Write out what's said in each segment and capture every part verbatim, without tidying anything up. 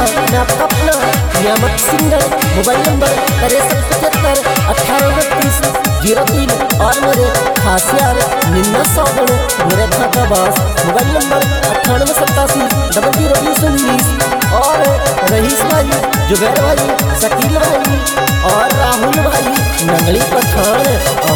मैं आपका अपना नियामत सिंगर। मोबाइल नंबर तिरसठ पचहत्तर अठारह उनतीस जीरो तीन और मेरे खास यार निन्ना सौगुण मेरे खाता बास। मोबाइल नंबर अट्ठानवे सत्तासी डबल जीरो बीस उन्नीस और रईस भाई, जुबैर भाई, शकील भाई और राहुल भाई नंगली पठान।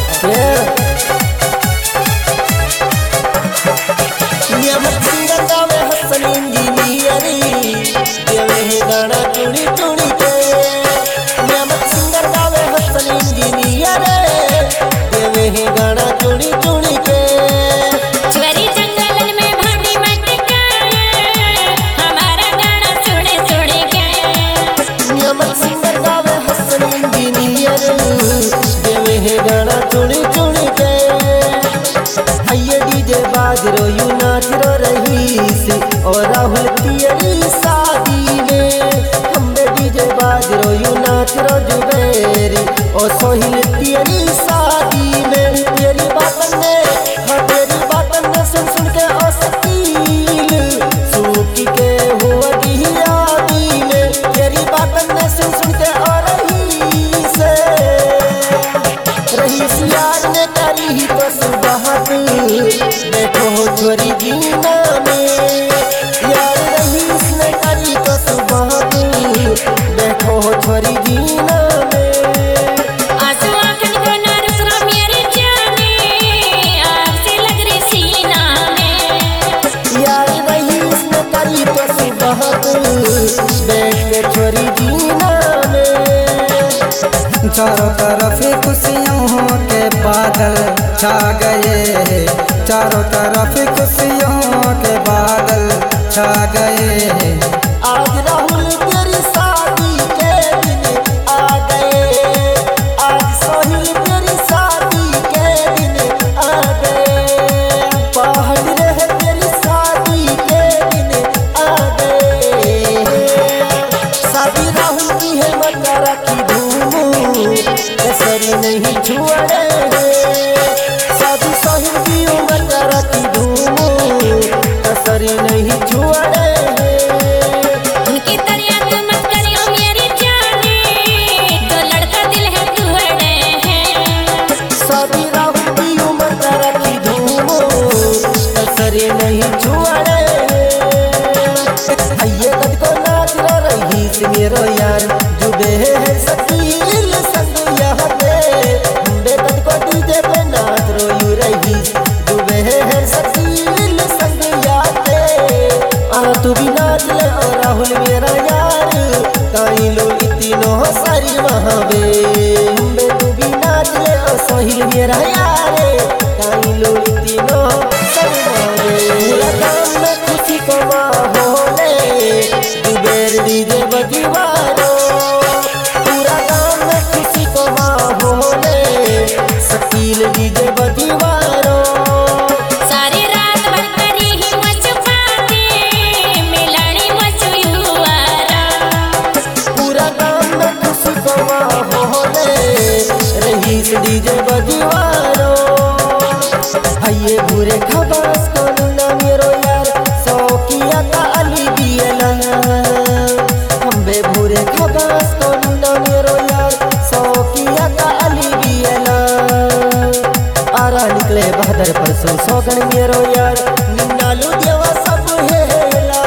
नियामत सिंगर गावे हसन इंजीनियरी देवे है गाना चुनी चुनी के। नियामत सिंगर गावे हसन इंजीनियर देवे है गाना चुनी चुनी के। चोरी जंगलन में भांडी मटका हमारा गाना सुने सुने के। नियामत सिंगर गावे हसन इंजीनियर देवे है गाना चुनी चुनी के। आइए डीजे बाजरो यू नाचरो रहीस और राहुल तियरी शादी में। हमरे डीजे बाजरो यू नाचरो जुबेरी और सोहिल तियरी शादी में। तेरी बातन ने हाँ तेरी बातन ने सुन सुन के ओ शकील सूखी के हुआ गियादी में। तेरी बातन ने सुन सुन के ओ रहीस रहीस यार ने करी तो सुबहत देखो छोरी जीना में। यार रहीस ने करी तो सुबहत देखो छोरी जीना में। आंसू आंखन को ना रुसरा मेरे जाने आपसे लग रही सीना में। यार रहीस ने करी तो सुबहत देख के छोरी जीना में। चारों तरफ खुशियों के बादल छा गए, चारों तरफ खुशियों के बादल छा गए। आज राहुल तेरी शादी के दिन आ गए, आज सोहिल तेरी शादी के दिन आ गए। पहाड़ रहे तेरी शादी के दिन आ गए। शादी राहुल की है मकरा की धूम कसरी नहीं छुड़े। शादी सोहिल की मकरा की धूम कसरी नहीं छुड़े। उनकी तरिया तू मत करियो मेरी जाने जो लड़का दिल है तू अड़े है। शादी राहुल की मकरा की धूम कसरी नहीं छुड़े। आइए कद को नाच रही से मेरो यार जुबे है शकील संग यहाँ पे। मुंडे कद को डीजे पे नाच रो यू रही जुबे है शकील संग यहाँ पे। आ तू भी नाच ले और राहुल मेरा यार ताई लो इतनो सारी महाबे। मुंडे तू भी नाच ले और सोहिल मेरा यार ताई लो इतनो सारी महाबे। पूरा गाँव में खुशी को माहौले जुबेर डीजे बजीवारो। पूरा गाँव में खुशी को माहौले शकील डीजे बजीवारो। सारी रात भर करी ही मचुपाते मिलानी मचुयुआरा। पूरा गाँव में खुशी को माहौले रहीस डीजे बजीवारो। आइए बुरे खबास को ना मेरो यार सौकिया का अली दियला। हमबे बुरे खबास को ना मेरो यार सौकिया का अली दियला। आरा निकले बहादुर परसों सौगन मेरो यार निन्नालू देवा सब हेला।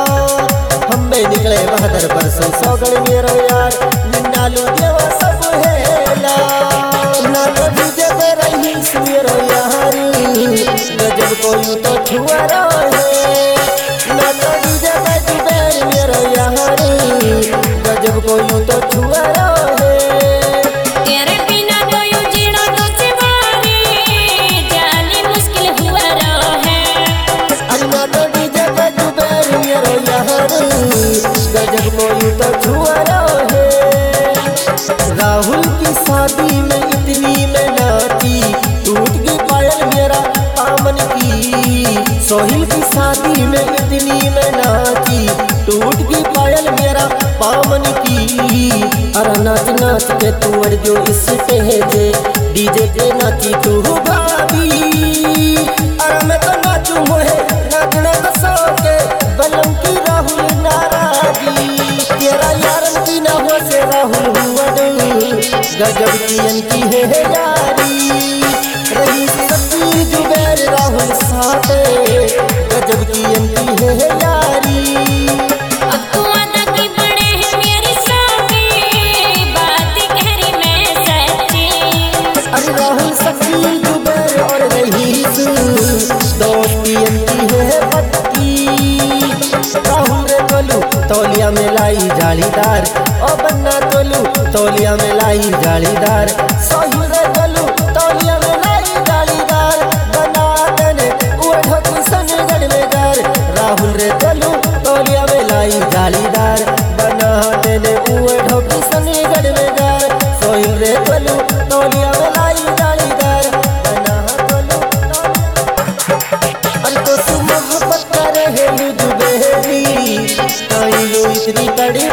हमबे निकले बहादुर परसों सौगन मेरो यार निन्नालू देवा सब हेला। ना तो डीजे पे रहीस मेरो यार गजब कोई तो छुआरा है। ना तो डीजे पे जुबैर मेरो यार गजब कोई तो छुआरा है। तेरे बिना तो यूं जीना तो सिवारे जाने मुश्किल हुआ रो है। अरे ना तो डीजे पे जुबैर मेरो यार गजब कोई तो छुआरा है। राहुल की शादी में इतनी में नाची टूट गई पायल मेरा पामन की। सोहिल की शादी में इतनी में नाची टूट गई पायल मेरा पामन की। अरे नाच नाच के तू अड़ जो इस तेजे डीजे पे नाची तू भाभी। अरे मैं तो नाचू मोहे नाचने का शौक है बलम की राहुल नाराजी। गजब की इनकी है यारी रही सच्ची जुबैर राहुल साथे गजब की इनकी है यारी। अब तू अदा की बड़े हैं मेरी साथी बात कह रही मैं सच्ची। अरे राहुल सच्ची जुबैर और रईस दोस्ती इनकी है पक्की। राहुल रे तोलू तौलिया में लाई जालीदार ओ बन्ना तोलू तौलिया में लाई जालीदार। सोहिल रे तोलू तौलिया में लाई जालीदार बना देने उए ढोकी सनगढ़ में घर। राहुल रे तोलू तौलिया में लाई जालीदार बना देने उए ढोकी सनगढ़ में घर। सोहिल रे तोलू तौलिया में लाई जालीदार बना तोलू अरे तो मोहब्बत करे है जुबेरी काई लो इतनी बड़ी